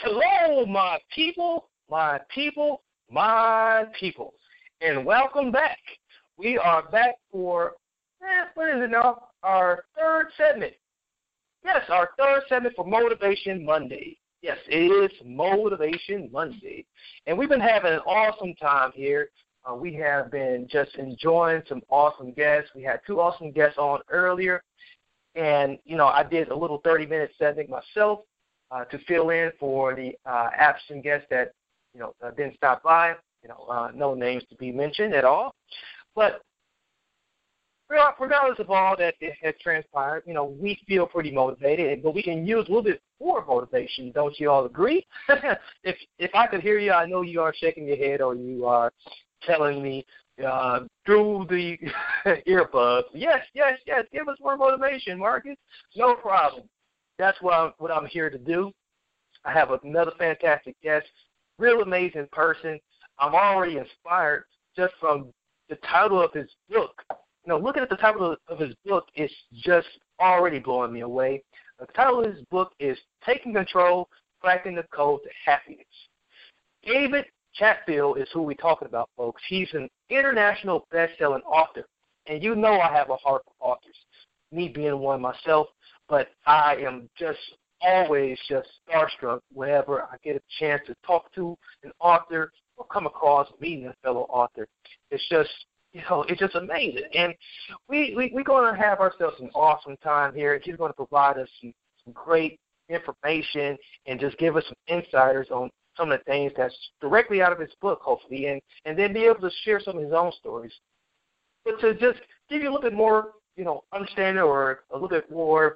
Hello, my people, my people, my people, and welcome back. We are back for, what is it now? Our third segment. Yes, our third segment for Motivation Monday. Yes, it is Motivation Monday. And we've been having an awesome time here. We have been just enjoying some awesome guests. We had two awesome guests on earlier. And, I did a little 30-minute segment myself to fill in for the absent guests that, didn't stop by. No names to be mentioned at all. But regardless of all that has transpired, we feel pretty motivated, but we can use a little bit more motivation. Don't you all agree? If I could hear you, I know you are shaking your head or you are telling me through the earbuds, yes, give us more motivation, Marcus. No problem. That's what I'm here to do. I have another fantastic guest, real amazing person. I'm already inspired just from the title of his book. Looking at the title of his book is just already blowing me away. The title of his book is Taking Control, Cracking the Code to Happiness. David Chatfield is who we're talking about, folks. He's an international best-selling author, and I have a heart for authors, me being one myself, but I am just always just starstruck whenever I get a chance to talk to an author or come across meeting a fellow author. It's just it's just amazing. And we're going to have ourselves an awesome time here. He's going to provide us some great information and just give us some insiders on some of the things that's directly out of his book, hopefully, and then be able to share some of his own stories. But to just give you a little bit more, understanding or a little bit more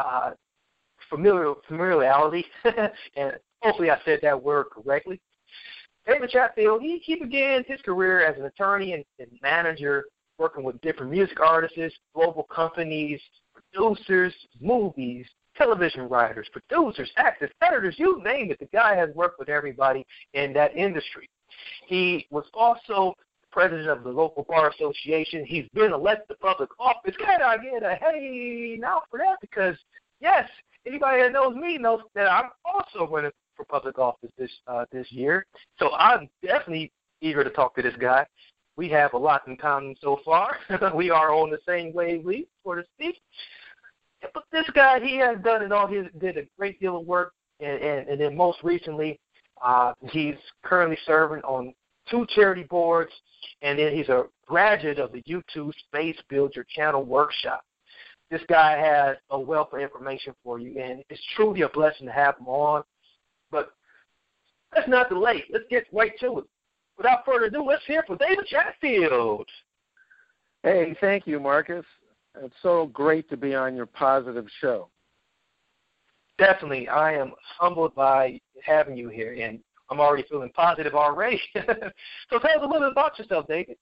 familiarity, and hopefully I said that word correctly. David Chatfield, he began his career as an attorney and manager working with different music artists, global companies, producers, movies, television writers, producers, actors, editors, you name it. The guy has worked with everybody in that industry. He was also president of the local bar association. He's been elected to public office. Can I get a hey now for that? Because, yes, anybody that knows me knows that I'm also running for public office this year. So I'm definitely eager to talk to this guy. We have a lot in common so far. We are on the same wavelength, so to speak. But this guy, he has done it all. He did a great deal of work, and then most recently, he's currently serving on 2 charity boards, and then he's a graduate of the YouTube Space Build Your Channel workshop. This guy has a wealth of information for you, and it's truly a blessing to have him on. But let's not delay. Let's get right to it. Without further ado, let's hear from David Chatfield. Hey, thank you, Marcus. It's so great to be on your positive show. Definitely. I am humbled by having you here, and I'm already feeling positive already. So tell us a little bit about yourself, David.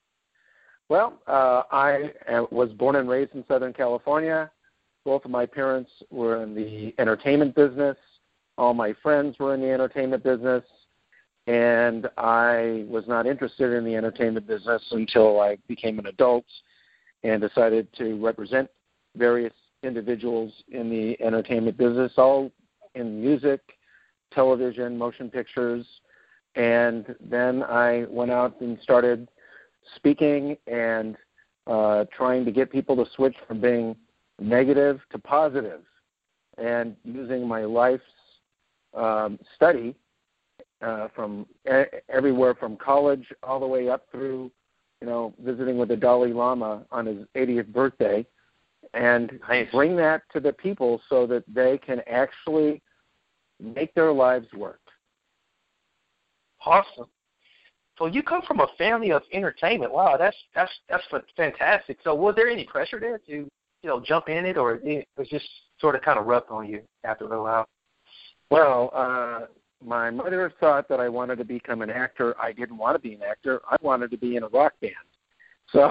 Well, I was born and raised in Southern California. Both of my parents were in the entertainment business. All my friends were in the entertainment business, and I was not interested in the entertainment business until I became an adult and decided to represent various individuals in the entertainment business, all in music, television, motion pictures, and then I went out and started speaking and trying to get people to switch from being negative to positive, and using my life's study from everywhere from college all the way up through, visiting with the Dalai Lama on his 80th birthday, and bring that to the people so that they can actually make their lives work. Awesome. So you come from a family of entertainment. Wow, that's fantastic. So was there any pressure there to, jump in it, or it was just sort of kind of rubbed on you after a while? Well, my mother thought that I wanted to become an actor. I didn't want to be an actor. I wanted to be in a rock band. So,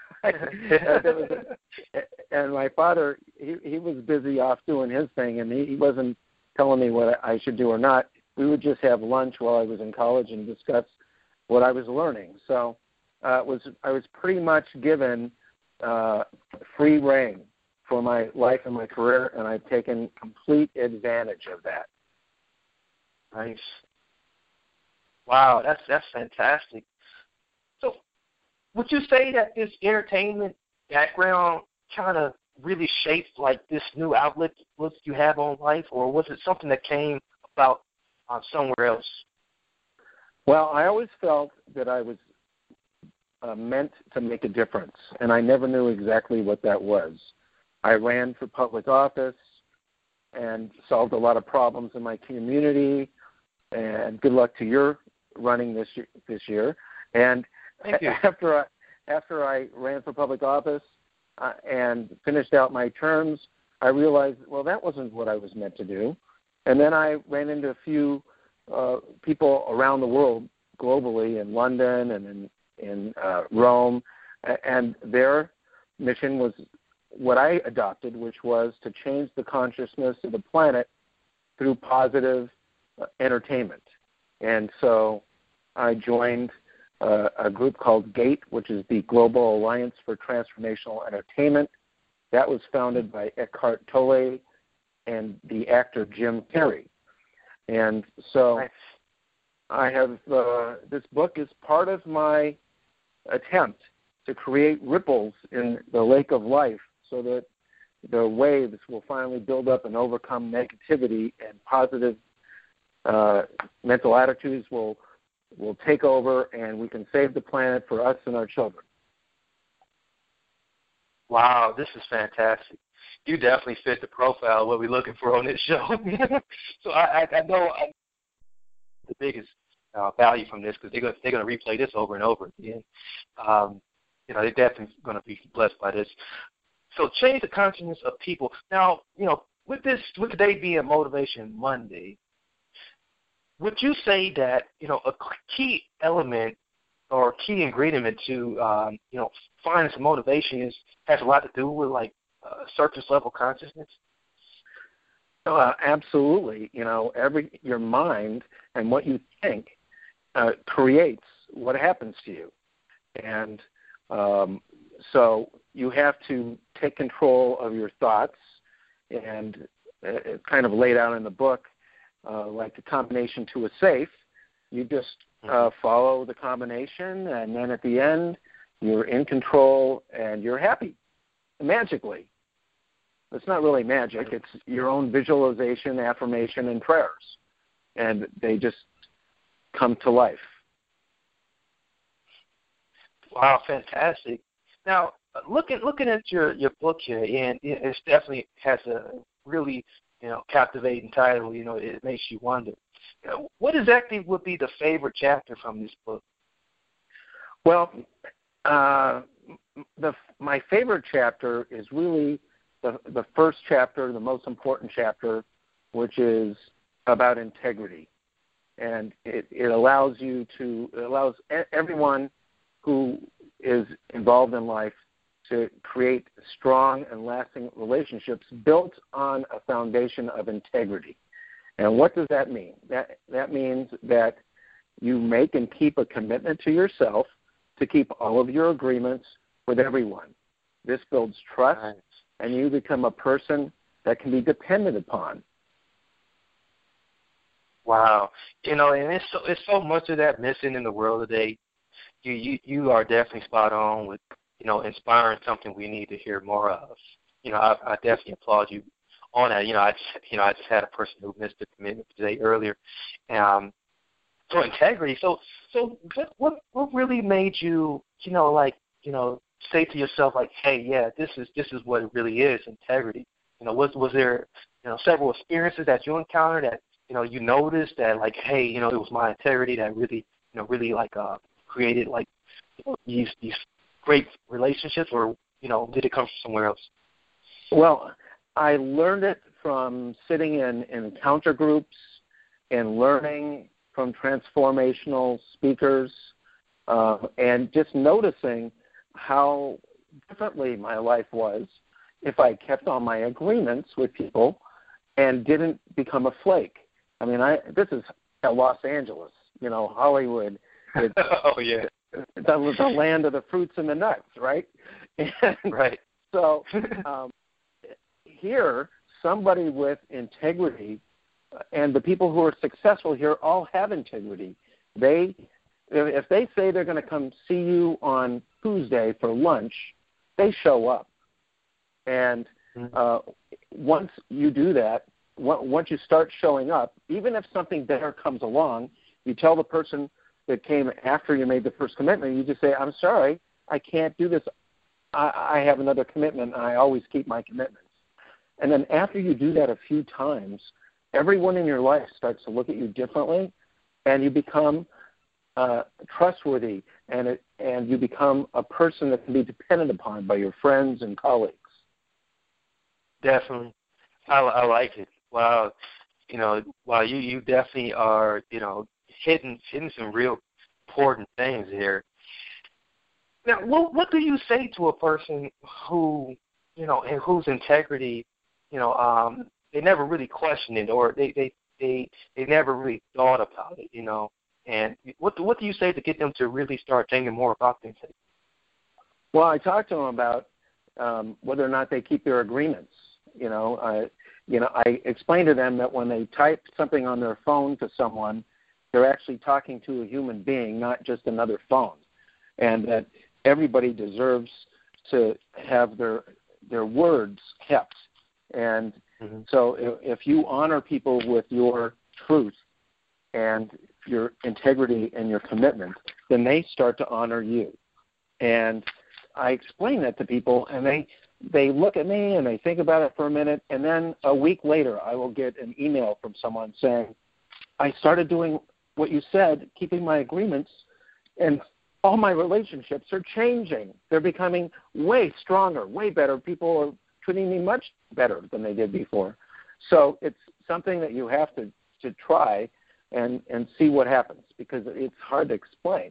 and my father, he was busy off doing his thing, and he wasn't telling me what I should do or not. We would just have lunch while I was in college and discuss what I was learning. So I was pretty much given free rein for my life and my career, and I've taken complete advantage of that. Nice. Wow, that's fantastic. So, would you say that this entertainment background kind of really shaped like this new outlook you have on life, or was it something that came about somewhere else? Well, I always felt that I was meant to make a difference, and I never knew exactly what that was. I ran for public office and solved a lot of problems in my community, and good luck to your running this year. And Thank you. after I ran for public office and finished out my terms, I realized, well, that wasn't what I was meant to do. And then I ran into a few people around the world, globally, in London and in Rome, and their mission was what I adopted, which was to change the consciousness of the planet through positive entertainment. And so I joined a group called GATE, which is the Global Alliance for Transformational Entertainment. That was founded by Eckhart Tolle and the actor Jim Carrey. And so Nice. I have this book is part of my attempt to create ripples in the lake of life so that the waves will finally build up and overcome negativity, and positive mental attitudes will take over, and we can save the planet for us and our children. Wow, this is fantastic. You definitely fit the profile of what we're looking for on this show. So I know the biggest value from this, because they're going to replay this over and over again. They're definitely going to be blessed by this. So change the consciousness of people. Now, with today being Motivation Monday, would you say that a key element or key ingredient to finding some motivation has a lot to do with surface level consciousness? Absolutely. Your mind and what you think creates what happens to you, and so you have to take control of your thoughts, and it's kind of laid out in the book, like the combination to a safe. You just follow the combination, and then at the end, you're in control and you're happy, magically. It's not really magic. It's your own visualization, affirmation, and prayers, and they just come to life. Wow, fantastic. Now, looking at your book here, and it definitely has a really captivating title. It makes you wonder. What exactly would be the favorite chapter from this book? Well, my favorite chapter is really the first chapter, the most important chapter, which is about integrity. And it allows everyone who is involved in life to create strong and lasting relationships built on a foundation of integrity. And what does that mean? That means that you make and keep a commitment to yourself to keep all of your agreements with everyone. This builds trust, right, and you become a person that can be depended upon. Wow. And it's so much of that missing in the world today. You are definitely spot on with, inspiring something we need to hear more of. I definitely applaud you on that. I just had a person who missed the commitment today earlier. So integrity. So what really made you, say to yourself, hey, yeah, this is what it really is, integrity. Was there, several experiences that you encountered that, you noticed that, hey, it was my integrity that really, created these great relationships, or did it come from somewhere else? Well, I learned it from sitting in encounter groups and learning from transformational speakers, and just noticing how differently my life was if I kept on my agreements with people and didn't become a flake. I mean, this is Los Angeles, Hollywood. Oh, yeah. The land of the fruits and the nuts, right? And right. So here, somebody with integrity and the people who are successful here all have integrity. If they say they're going to come see you on Tuesday for lunch, they show up. And once you do that, once you start showing up, even if something better comes along, you tell the person that came after you made the first commitment, you just say, I'm sorry, I can't do this. I have another commitment, and I always keep my commitments. And then after you do that a few times, everyone in your life starts to look at you differently, and you become trustworthy, and you become a person that can be depended upon by your friends and colleagues. Definitely. I like it. Wow. You definitely are, hitting some real important things here. Now, what do you say to a person who, and whose integrity, they never really questioned it, or they never really thought about it, And what do you say to get them to really start thinking more about things? Well, I talked to them about whether or not they keep their agreements. I explained to them that when they type something on their phone to someone, they're actually talking to a human being, not just another phone, and that everybody deserves to have their words kept. And so if you honor people with your truth and your integrity and your commitment, then they start to honor you. And I explain that to people, and they look at me and they think about it for a minute, and then a week later I will get an email from someone saying, I started doing what you said, keeping my agreements, and all my relationships are changing. They're becoming way stronger, way better. People are treating me much better than they did before. So it's something that you have to try and see what happens, because it's hard to explain.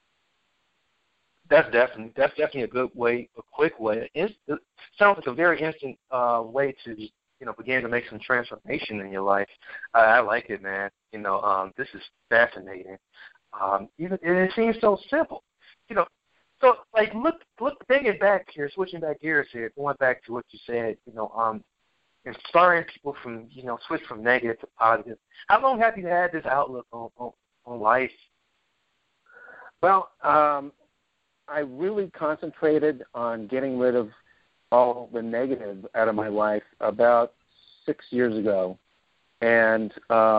That's definitely a good way, a quick way. It sounds like a very instant way to begin to make some transformation in your life. I like it, man. This is fascinating. And it seems so simple. So like look thinking back here, switching back gears here, going back to what you said. Inspiring people from switch from negative to positive. How long have you had this outlook on life? Well, I really concentrated on getting rid of all the negative out of my life about 6 years ago. And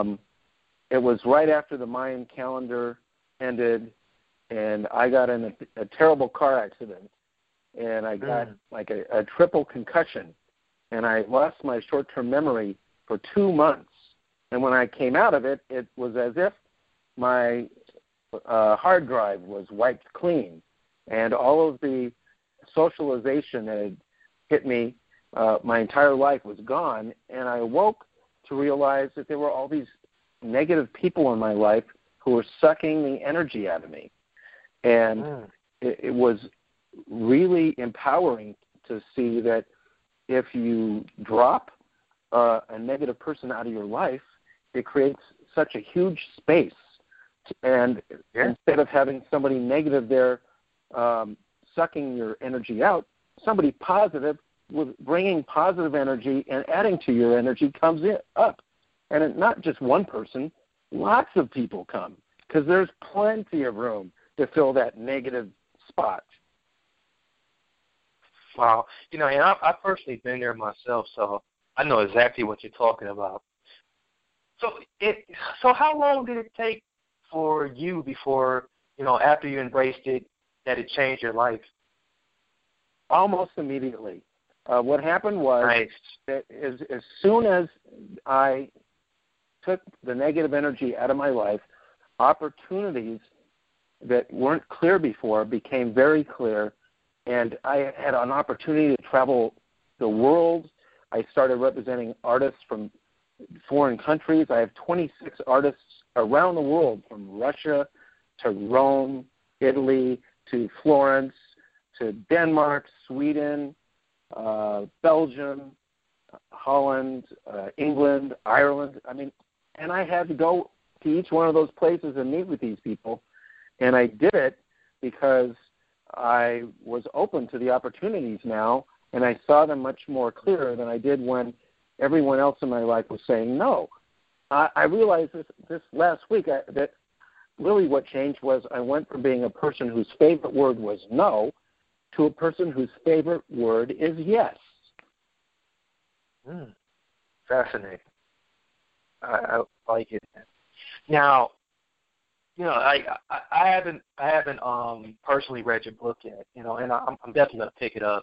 it was right after the Mayan calendar ended, and I got in a terrible car accident, and I got like a triple concussion, and I lost my short-term memory for 2 months. And when I came out of it, it was as if my hard drive was wiped clean, and all of the socialization that had hit me my entire life was gone, and I awoke to realize that there were all these negative people in my life who were sucking the energy out of me. And it was really empowering to see that if you drop a negative person out of your life, it creates such a huge space. And instead of having somebody negative there sucking your energy out, somebody positive with bringing positive energy and adding to your energy comes up. And not just one person, lots of people come, because there's plenty of room to fill that negative spot. Wow. And I've personally been there myself, so I know exactly what you're talking about. So how long did it take for you before, after you embraced it, that it changed your life? Almost immediately. What happened was that as soon as I took the negative energy out of my life, opportunities that weren't clear before became very clear, and I had an opportunity to travel the world. I started representing artists from foreign countries. I have 26 artists around the world, from Russia to Rome, Italy, to Florence, to Denmark, Sweden, Belgium, Holland, England, Ireland. And I had to go to each one of those places and meet with these people. And I did it because I was open to the opportunities now, and I saw them much more clear than I did when everyone else in my life was saying no. I realized this last week that really what changed was I went from being a person whose favorite word was no to a person whose favorite word is yes. Fascinating. I like it. Now, I haven't personally read your book yet, and I'm definitely gonna pick it up.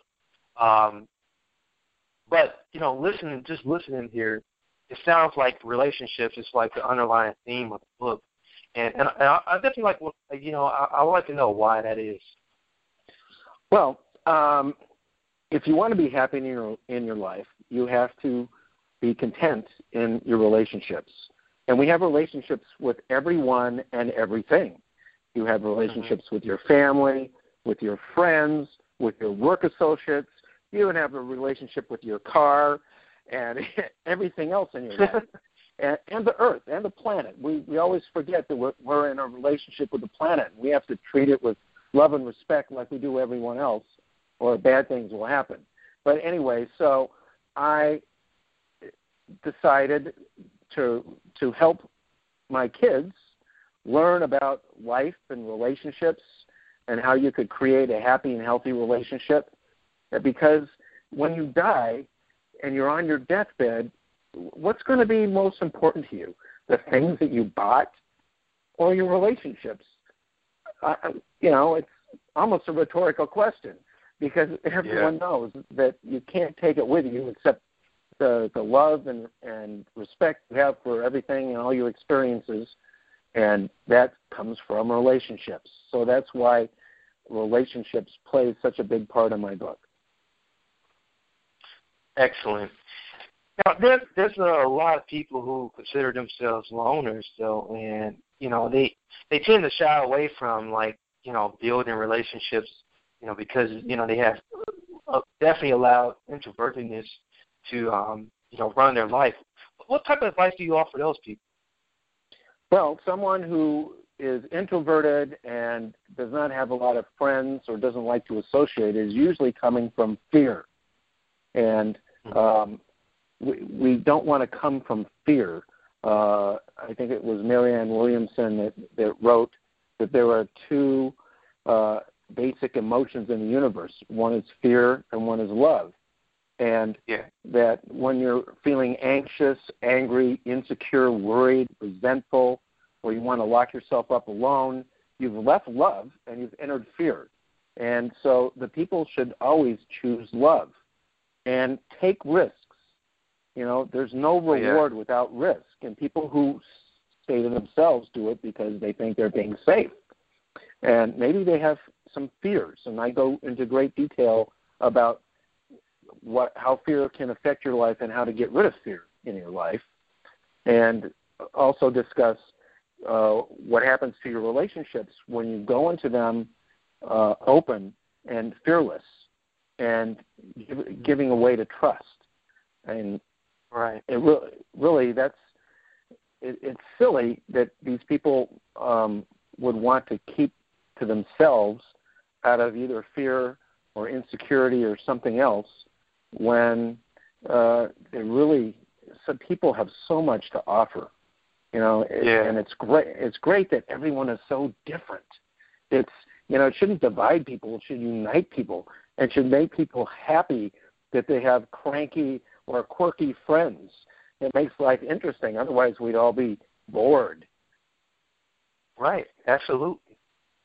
But listening here, it sounds like relationships is like the underlying theme of the book, and I definitely like I would like to know why that is. Well, if you want to be happy in your life, you have to be content in your relationships. And we have relationships with everyone and everything. You have relationships with your family, with your friends, with your work associates. You even have a relationship with your car and everything else in your life. And the earth and the planet. We always forget that we're in a relationship with the planet. We have to treat it with love and respect like we do everyone else, or bad things will happen. But anyway, so I decided to help my kids learn about life and relationships and how you could create a happy and healthy relationship. Because when you die and you're on your deathbed, what's going to be most important to you? The things that you bought or your relationships? It's almost a rhetorical question, because everyone knows that you can't take it with you except the love and respect you have for everything and all your experiences, and that comes from relationships. So that's why relationships play such a big part in my book. Excellent. Now, there's a lot of people who consider themselves loners, though, and they tend to shy away from building relationships, because they have definitely allowed introvertedness to run their life. What type of advice do you offer those people? Well, someone who is introverted and does not have a lot of friends or doesn't like to associate is usually coming from fear. And we don't want to come from fear. I think it was Marianne Williamson that wrote that there are two basic emotions in the universe. One is fear and one is love. And that when you're feeling anxious, angry, insecure, worried, resentful, or you want to lock yourself up alone, you've left love and you've entered fear. And so the people should always choose love and take risks. There's no reward without risk. And people who say to themselves do it because they think they're being safe. And maybe they have some fears. And I go into great detail about how fear can affect your life and how to get rid of fear in your life, and also discuss what happens to your relationships when you go into them open and fearless and giving away to trust. And it really it's silly that these people would want to keep to themselves out of either fear or insecurity or something else, when some people have so much to offer, and it's great. It's great that everyone is so different. It shouldn't divide people. It should unite people. It should make people happy that they have cranky or quirky friends. It makes life interesting. Otherwise, we'd all be bored. Right. Absolutely.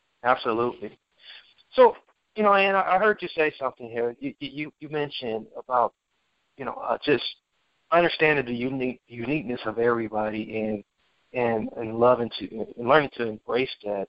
So, and I heard you say something here. You mentioned about, just understanding the uniqueness of everybody and learning to embrace that.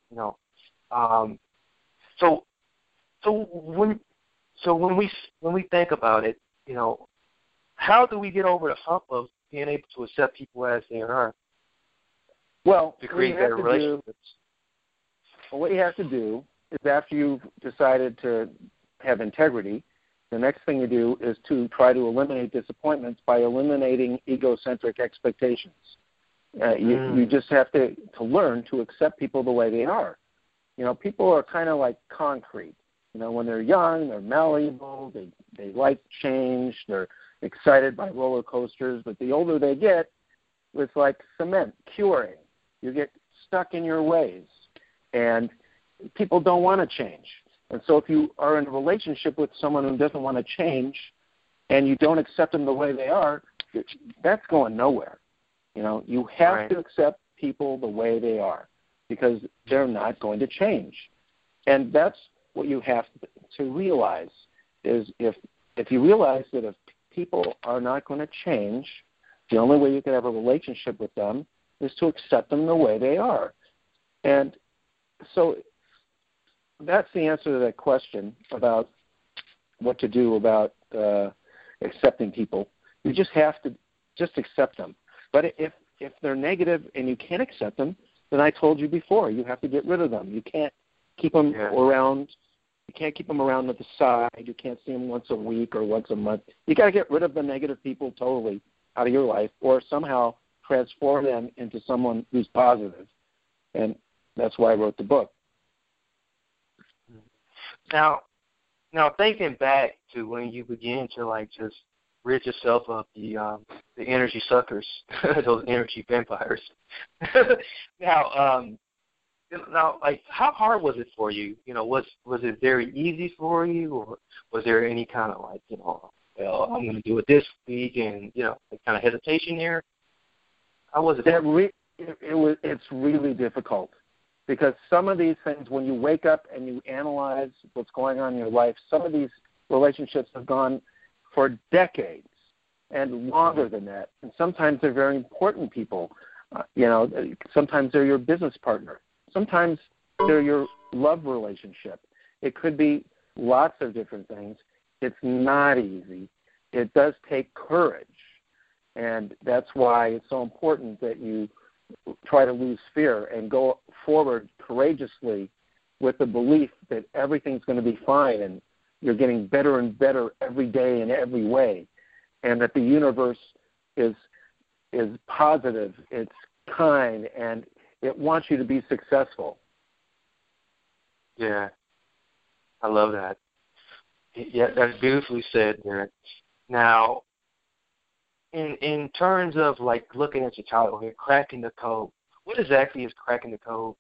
So when we think about it, how do we get over the hump of being able to accept people as they are? Well, to create better relationships. What you have to do is, after you've decided to have integrity, the next thing you do is to try to eliminate disappointments by eliminating egocentric expectations. You just have to learn to accept people the way they are. People are kind of like concrete. When they're young, they're malleable, they like change, they're excited by roller coasters, but the older they get, it's like cement, curing. You get stuck in your ways, and people don't want to change. And so if you are in a relationship with someone who doesn't want to change and you don't accept them the way they are, that's going nowhere. You know, you have to accept people the way they are because they're not going to change. And that's what you have to realize is if you realize that if people are not going to change, the only way you can have a relationship with them is to accept them the way they are. And so that's the answer to that question about what to do about accepting people. You just have to just accept them. But if they're negative and you can't accept them, then I told you before, you have to get rid of them. You can't keep them around. You can't keep them around at the side. You can't see them once a week or once a month. You got to get rid of the negative people totally out of your life, or somehow transform them into someone who's positive. And that's why I wrote the book. Now thinking back to when you began to like just rid yourself of the energy suckers, those energy vampires. Now, like, how hard was it for you? You know, was it very easy for you, or was there any kind of like, you know, well, I'm going to do it this week, and you know, like kind of hesitation there? How was it? It's really difficult because some of these things, when you wake up and you analyze what's going on in your life, some of these relationships have gone for decades and longer than that. And sometimes they're very important people. You know, sometimes they're your business partner. Sometimes they're your love relationship. It could be lots of different things. It's not easy. It does take courage. And that's why it's so important that you try to lose fear and go forward courageously with the belief that everything's going to be fine and you're getting better and better every day in every way, and that the universe is positive, it's kind, and it wants you to be successful. Yeah, I love that. Yeah, that's beautifully said, Derek. Now, in terms of like looking at your title here, cracking the code, what exactly is cracking the code?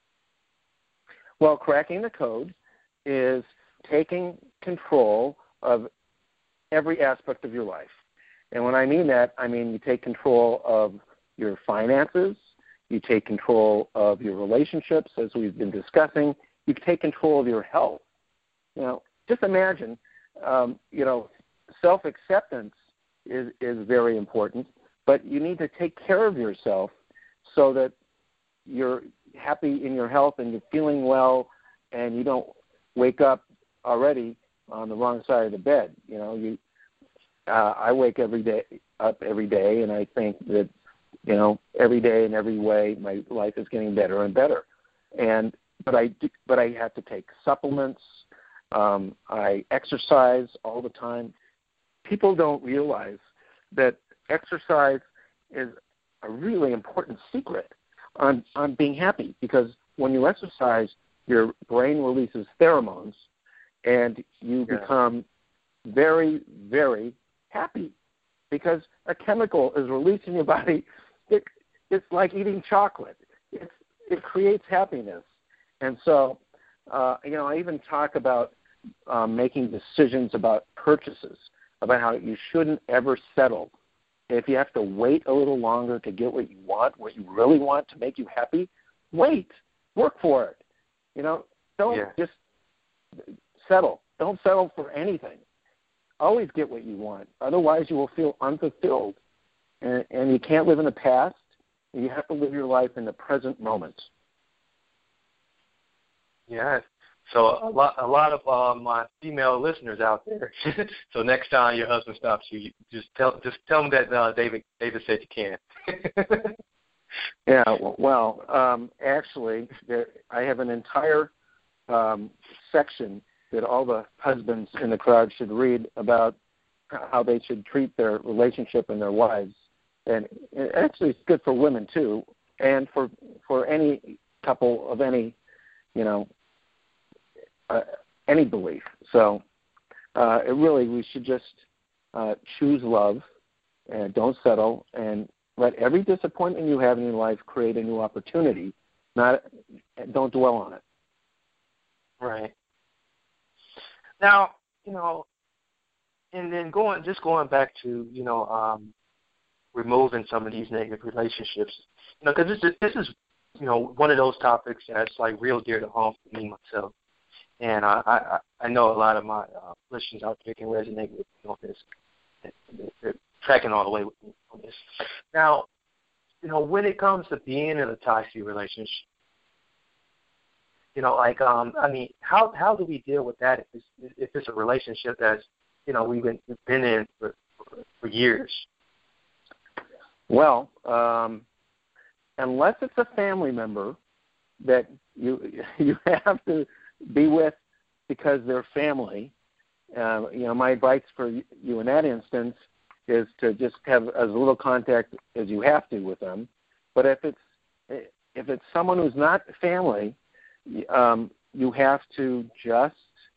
Well, cracking the code is taking control of every aspect of your life. And when I mean that, I mean you take control of your finances, you take control of your relationships, as we've been discussing, you take control of your health. You know, just imagine, you know, self-acceptance is very important, but you need to take care of yourself so that you're happy in your health and you're feeling well and you don't wake up already on the wrong side of the bed. You know, I wake up every day, and I think that, you know, every day in every way my life is getting better and better. But I have to take supplements. I exercise all the time. People don't realize that exercise is a really important secret on being happy, because when you exercise, your brain releases pheromones, and you become very, very happy because a chemical is released in your body. It's like eating chocolate. It creates happiness. And so, you know, I even talk about making decisions about purchases, about how you shouldn't ever settle. If you have to wait a little longer to get what you want, what you really want to make you happy, wait. Work for it. You know, don't just settle. Don't settle for anything. Always get what you want. Otherwise, you will feel unfulfilled. And you can't live in the past. You have to live your life in the present moment. Yeah. So a lot of my female listeners out there. So next time your husband stops you, just tell him that David said you can. Yeah. Well, actually, I have an entire section that all the husbands in the crowd should read about how they should treat their relationship and their wives. And actually, it's good for women too, and for any couple of any, you know, any belief. So we should just choose love and don't settle, and let every disappointment you have in your life create a new opportunity. Don't dwell on it. Right. Now, and then going back to, removing some of these negative relationships, because this is, one of those topics that's like real dear to home for me myself. And I know a lot of my listeners out there can resonate with me on this. They're tracking all the way with me on this. Now, when it comes to being in a toxic relationship, how do we deal with that if it's a relationship that's, we've been in for years? Well, unless it's a family member that you have to be with because they're family, my advice for you in that instance is to just have as little contact as you have to with them. But if it's someone who's not family, you have to just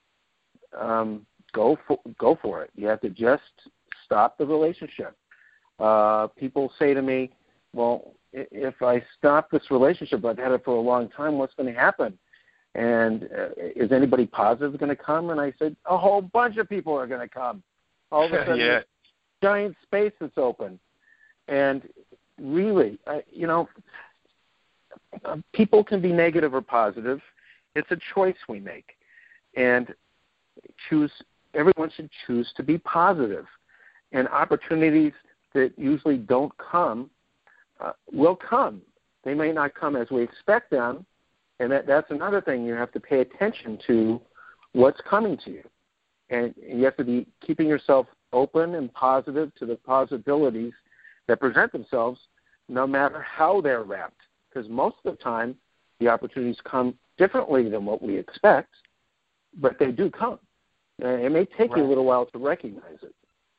go for it. You have to just stop the relationship. People say to me, well, if I stop this relationship, I've had it for a long time, what's going to happen? And is anybody positive going to come? And I said, a whole bunch of people are going to come. All of a sudden, yeah. Giant space is open. And really, people can be negative or positive. It's a choice we make. And everyone should choose to be positive. And opportunities that usually don't come will come. They may not come as we expect them, and that's another thing. You have to pay attention to what's coming to you. And you have to be keeping yourself open and positive to the possibilities that present themselves, no matter how they're wrapped. Because most of the time, the opportunities come differently than what we expect, but they do come. And it may take you a little while to recognize it.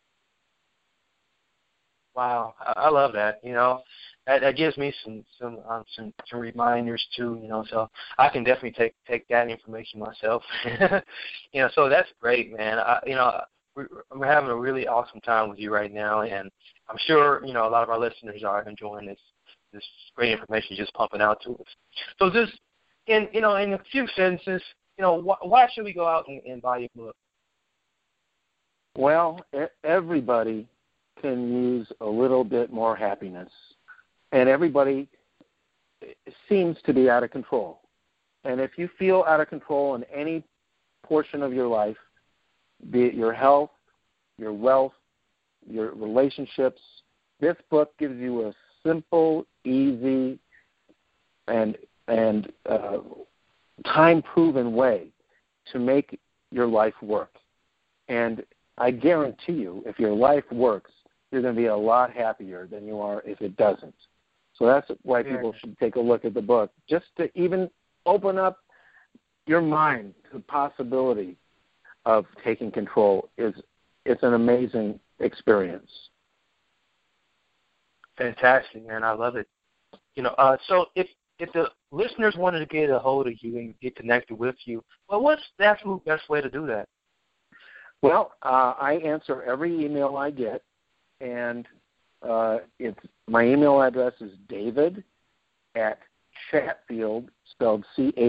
Wow, I love that. That gives me some reminders too. So I can definitely take that information myself. So that's great, man. We're having a really awesome time with you right now, and I'm sure a lot of our listeners are enjoying this great information just pumping out to us. So just in a few sentences, why should we go out and buy your book? Well, everybody can use a little bit more happiness, and everybody seems to be out of control. And if you feel out of control in any portion of your life, be it your health, your wealth, your relationships, this book gives you a simple, easy, and time-proven way to make your life work. And I guarantee you, if your life works, you're going to be a lot happier than you are if it doesn't. So that's why people should take a look at the book, just to even open up your mind to the possibility of taking control. It's an amazing experience. Fantastic, man. I love it. So if the listeners wanted to get a hold of you and get connected with you, well, what's the absolute best way to do that? Well, I answer every email I get, and my email address is David@Chatfield, spelled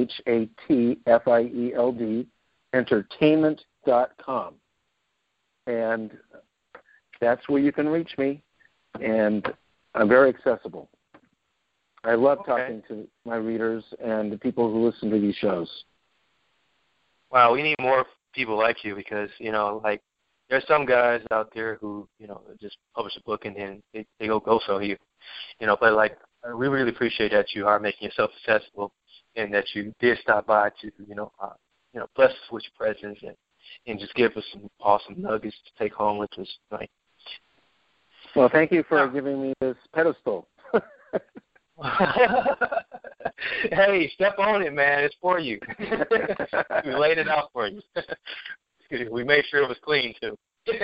CHATFIELD, entertainment.com. And that's where you can reach me, and I'm very accessible. I love talking to my readers and the people who listen to these shows. Wow, we need more people like you because, there's some guys out there who, just publish a book and then they go sell you. But we really appreciate that you are making yourself accessible and that you did stop by to, bless us with your presence and just give us some awesome nuggets to take home with us tonight. Well, thank you for giving me this pedestal. Hey, step on it, man. It's for you. We laid it out for you. We made sure it was clean, too.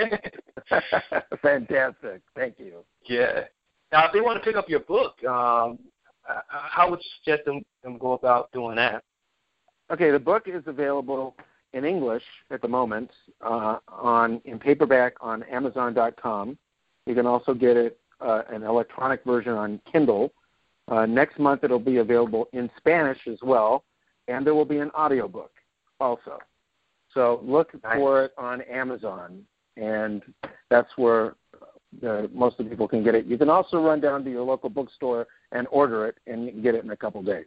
Fantastic. Thank you. Yeah. Now, if they want to pick up your book, how would you suggest them go about doing that? Okay, the book is available in English at the moment in paperback on Amazon.com. You can also get it an electronic version on Kindle. Next month it'll be available in Spanish as well, and there will be an audiobook also. So look for it on Amazon, and that's where most of the people can get it. You can also run down to your local bookstore and order it, and you can get it in a couple days.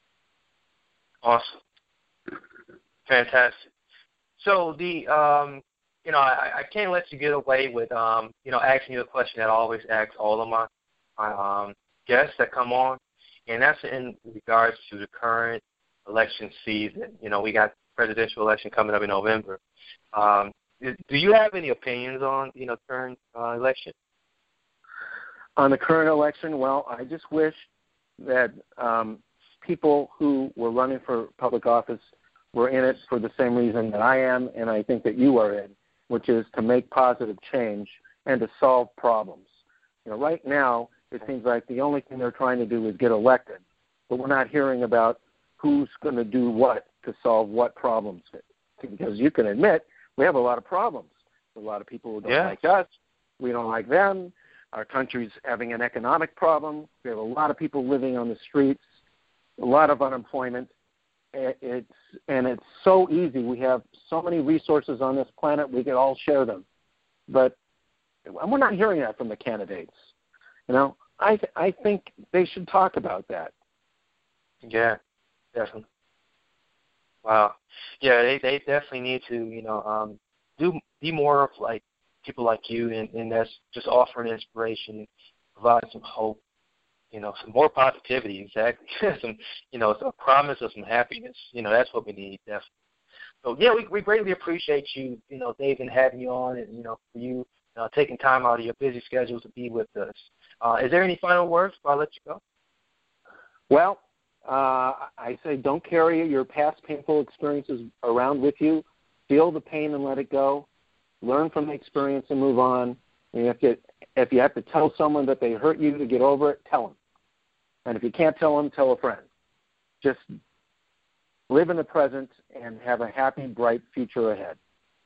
Awesome. Fantastic. So I can't let you get away with, asking you a question that I always ask all of my guests that come on, and that's in regards to the current election season. We got presidential election coming up in November. Do you have any opinions on, current election? On the current election, well, I just wish that people who were running for public office were in it for the same reason that I am, and I think that you are in, which is to make positive change and to solve problems. Right now, it seems like the only thing they're trying to do is get elected, but we're not hearing about who's going to do what to solve what problems. Because you can admit we have a lot of problems. A lot of people who don't like us. We don't like them. Our country's having an economic problem. We have a lot of people living on the streets, a lot of unemployment. It's so easy. We have so many resources on this planet. We can all share them. But we're not hearing that from the candidates. I think they should talk about that. Yeah, definitely. Wow. Yeah, they definitely need to, be more of like people like you, and that's just offering inspiration, provide some hope, some more positivity, exactly. A promise of some happiness. That's what we need, definitely. So, yeah, we greatly appreciate you, Dave, and having you on, and, for you taking time out of your busy schedule to be with us. Is there any final words before I let you go? Well, I say don't carry your past painful experiences around with you. Feel the pain and let it go. Learn from the experience and move on. And if you have to tell someone that they hurt you to get over it, tell them. And if you can't tell them, tell a friend. Just live in the present and have a happy, bright future ahead.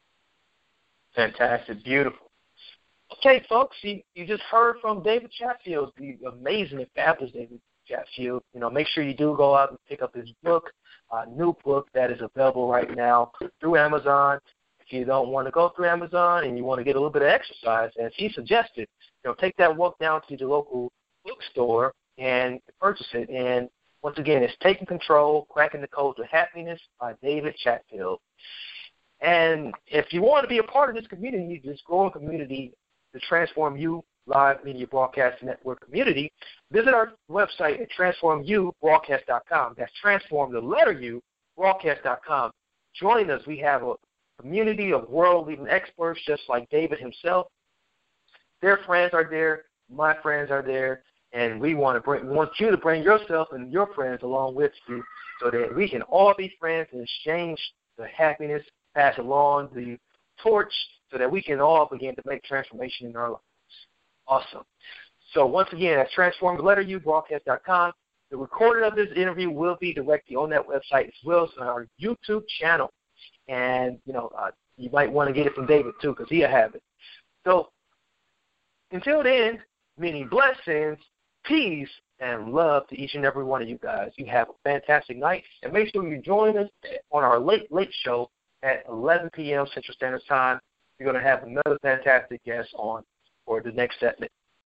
Fantastic. Beautiful. Okay, folks, you just heard from David Chatfield, the amazing and fabulous David Chatfield. Make sure you do go out and pick up his book, new book that is available right now through Amazon. If you don't want to go through Amazon and you want to get a little bit of exercise, as he suggested, take that walk down to the local bookstore and purchase it. And once again, it's Taking Control, Cracking the Code to Happiness by David Chatfield. And if you want to be a part of this community, this growing community, the Transform You Live Media Broadcast Network community, visit our website at transformubroadcast.com. That's transform the letter U, broadcast.com. Join us. We have a community of world-leading experts just like David himself. Their friends are there. My friends are there. And we want you to bring yourself and your friends along with you so that we can all be friends and exchange the happiness, pass along the torch so that we can all begin to make transformation in our lives. Awesome. So once again, that's transform the letter U, broadcast.com. The recording of this interview will be directly on that website as well as on our YouTube channel. And, you might want to get it from David, too, because he'll have it. So until then, many blessings, peace, and love to each and every one of you guys. You have a fantastic night. And make sure you join us on our late show at 11 p.m. Central Standard Time. We're going to have another fantastic guest on for the next segment.